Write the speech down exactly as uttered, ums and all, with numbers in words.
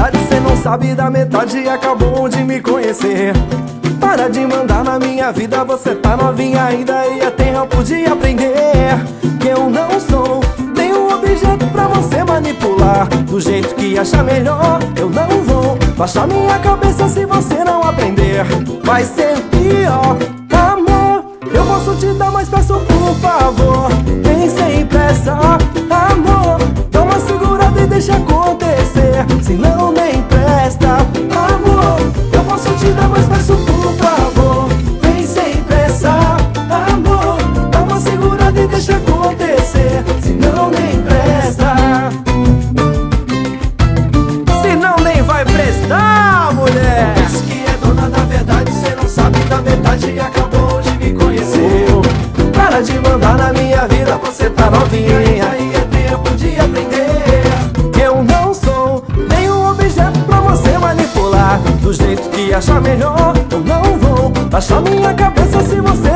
verdade, cê não sabe da metade e acabou de me conhecer. Para de mandar na minha vida, você tá novinha ainda e é tempo de aprender que eu não sou nenhum objeto pra você manipular do jeito que achar melhor. Eu não vou baixar minha cabeça se você não aprender. Vai ser pior, amor. Eu posso te dar, mas peço por favor, vem sem pressa, amor. Dá uma segurada e deixa acontecer, senão nem presta, amor. Eu posso te dar, mas peço por favor, vem sem pressa, amor. Dá uma segurada e deixa acontecer, senão nem presta. Senão nem vai prestar, mulher. Diz que é dona da verdade, cê não sabe da metade e acabou de me conhecer. Para de mandar na minha vida, você tá novinha E aí é tempo de aprender. Eu não sou nenhum objeto pra você manipular do jeito que achar melhor. Eu não vou baixar minha cabeça se você